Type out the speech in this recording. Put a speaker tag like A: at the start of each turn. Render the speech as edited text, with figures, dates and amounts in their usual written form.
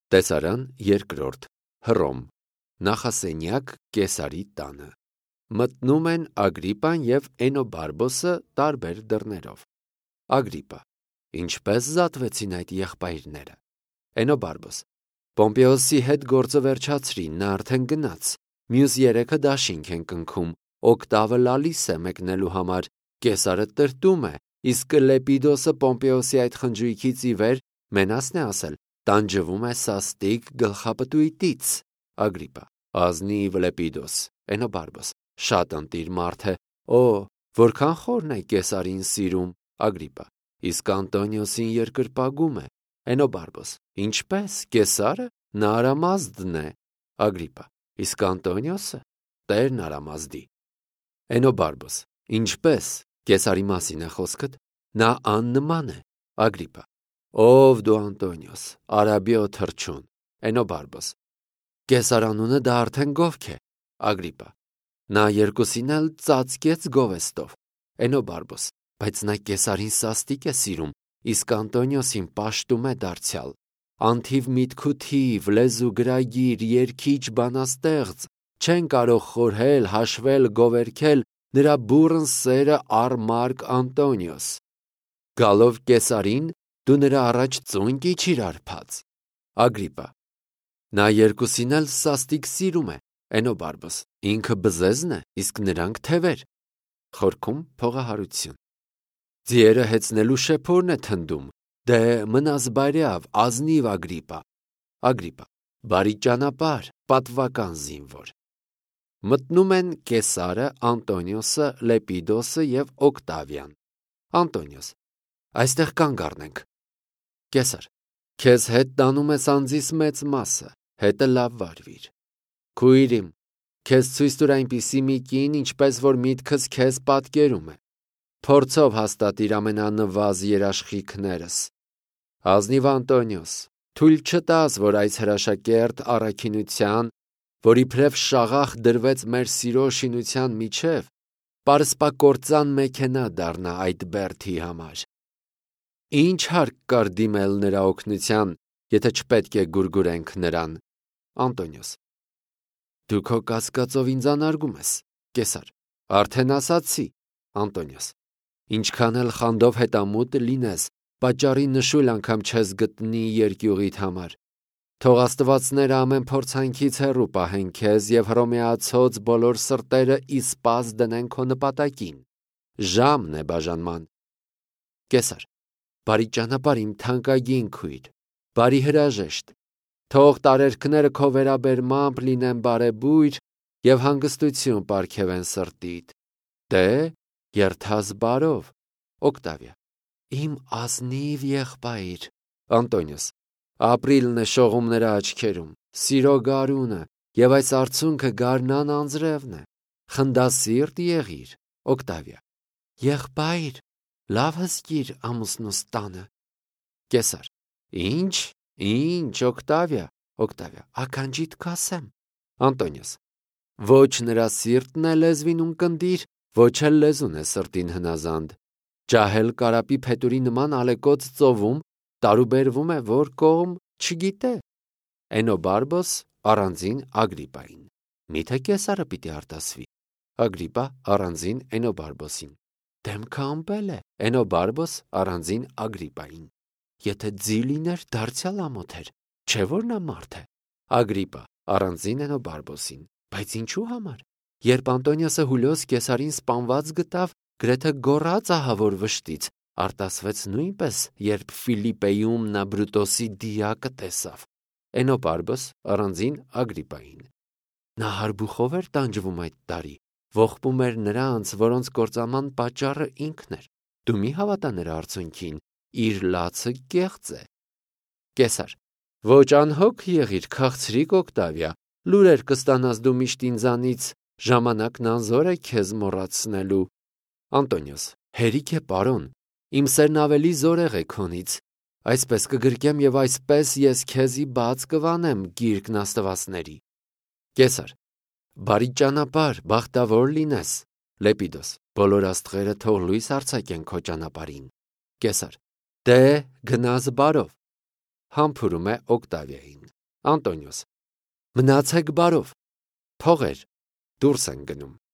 A: Տեսարան երկրորդ Հռոմ նախասենյակ Կեսարի տանը մտնում են Ագրիպան և Էնոբարբոսը տարբեր դռներով։ Ագրիպա. Ինչպես զատվեցին այդ եղբայրները։ Էնոբարբոս. Պոմպեոսի հետ գործը վերջացրին, նա արդեն գնաց, մյուս երեքը դաշինք են կնքում, Օկտավը լալիս է մեկնելու համար, Կեսարը տրտում է, իսկ Լեպիդոսը Պոմպեոսի այդ խնջույքից ի վեր մենասն է ասել, տանջվում է սաստիկ գլխապտույտից։ Ագրիպա. ազնիվ Լեպիդոս։ Էնոբարբոս. շատ ընտիր մարդ է, որքան խորն է Կեսարին սիրում։ Ագրիպա. իսկ Անտոնիոսին երկրպագում է։ Էնոբարբոս. ինչպես, Կեսարը, նա Արամազդն է։ Ագրիպա. իսկ Անտոնիոսը տերն Արամազդի։ Էնոբարբոս. ինչպես, Կեսարի մասին է խոսքդ, նա աննման է։ Ագրիպա. ով դու Անտոնիոս, Արաբիո թռչուն։ Էնոբարբոս. Կեսար անունը դա արդեն գովք է։ Ագրիպա. նա երկուսին էլ ծածկեց գովեստով։ Էնոբարբոս. բայց նա Կեսարին սաստիկ է սիրում, իսկ Անտոնիոսին պաշտում է դարձյալ։ Անթիվ միտք ու թիվ, լեզու գրագիր, երգիչ բանաստեղծ չեն կարող խորհել, հաշվել, գովերգել նրա բուռն սերը առ Մարկ Անտոնիոս։ Գալով Կեսարին, դու նրա առաջ ծուն կիչիր արբած։ Ագրիպա. նա երկուսին էլ սաստիկ սիրում է։ Էնոբարբոս. ինքը բզեզն է, իսկ նրանք թևեր։ Խորքում փողահարություն։ Ձիերը հեծնելու շեփորն է թնդում, դե մնաս բարյավ, ազնիվ Ագրիպա։ Ագրիպա. բարի ճանապարհ, պատվական զինվոր։ Մտնում են Կեսարը, Անտոնիոսը, Լեպիդոսը և Օկտավիան։ Անտոնիոս. այստեղ կանգ առնենք։ Կեսար. քեզ հետ տանում ես անձիս մեծ մասը, հետը լավ վարվիր։ Քույր իմ, քեզ ցույց տուր այնպիսի մի կին, ինչպես որ միտքս քեզ պատկերում է։ Փորձով հաստատիր ամենանվազ երաշխիքներս։ Ազնիվ Անտոնիոս, թույլ չտաս, որ այս հրաշակերտ առաքինության, որ իբրև շաղախ դրվեց մեր սիրո շինության միջև, պարսպակործան մեքենա դառնա այդ բերդի համար։ Ինչ հարկ կար դիմել նրա օգնության, եթե չպետք է գուրգուրենք նրան։ Անտոնիոս. դու քո կասկածով ինձ անարգում ես։ Կեսար. արդեն ասացի։ Անտոնիոս. ինչքան էլ խանդով հետամուտ լինես, պատճառի նշույլ անգամ չես գտնի երկյուղիդ համար։ Թող աստվածները ամեն փորձանքից հեռու պահեն քեզ և հռոմեացած բոլոր սրտերը իսպազ դնեն քո նպատակին։ Ժամն է բաժանման։ Կեսար. բարի ճանապարհ իմ թանկագին քույր, բարի հրաժեշտ։ Թող տարերքները քո վերաբերմամբ լինեն բարեբույր և հանգստություն պարգևեն սրտիդ։ Դե, երթաս բարով։ Օկտավիա. իմ ազնիվ եղբայր։ Անտոնիոս. ապրիլն է շողում նրա աչքերում, սիրո գարունը, և այս արցունքը գարնան անձրևն է։ Խնդասիրտ եղիր։ Օկտավիա. եղբայր, լավ հսկիր ամուսնուս տանը։ Կեսար. ինչ, Օկտավիա։ Օկտավիա. ականջիդ կասեմ։ Անտոնիոս. ոչ նրա սիրտն է լեզվին ունկնդիր, ոչ էլ լեզուն է սրտին հնազանդ։ Ջահել կարապի փետուրի նման ալեկոծ ծովում, տարուբերվում է, որ կողմ չգիտե։ Էնոբարբոս առանձին Ագրիպային. միթե Կեսարը պիտի արտասվի։ Ագրիպա առանձին Էնոբարբոսին. դեմքը ամպել է։ Էնոբարբոս առանձին Ագրիպային. եթե ձի լիներ, դարձյալ ամոթ էր, չէ՞ որ նա մարդ է։ Ագրիպա առանձին Էնոբարբոսին. բայց ինչու համար։ Երբ Անտոնիոսը Հուլիոս Կեսարին սպանված գտավ, գրեթե գոռաց ահավոր վշտից, արտասվեց նույնպես, երբ Ֆիլիպեում նա Բրուտոսի դիակը տեսավ։ Էնոբարբոս առանձին Ագրիպային. նա հարբուխով էր տանջվում այդ տարի, ողբում էր նրանց, որոնց կործանման պատճառը ինքն էր։ Դու մի հավատա նրա արցունքին, իր լացը կեղծ է։ Կեսար. ոչ անհոգ եղիր, քաղցրիկ Օկտավիա, լուրեր կստանաս դու միշտ ինձանից, ժամանակն անզոր է քեզ մոռացնելու։ Անտոնիոս. հերիք է, պարոն, իմ սերն ավելի զորեղ է քոնից։ Այսպես կգրկեմ և այսպես ես քեզի բաց կվանեմ գիրկն աստվածների։ Կեսար. բարի ճանապարհ, բախտավոր լինես։ Լեպիդոս. բոլոր աստղերը թող լույս արձակեն քո ճանապարհին։ Կեսար. դե, գնաս բարով։ Համբուրում է Օկտավիային։ Անտոնիոս. Մնացեք բարով, փողեր, դուրս են գնում։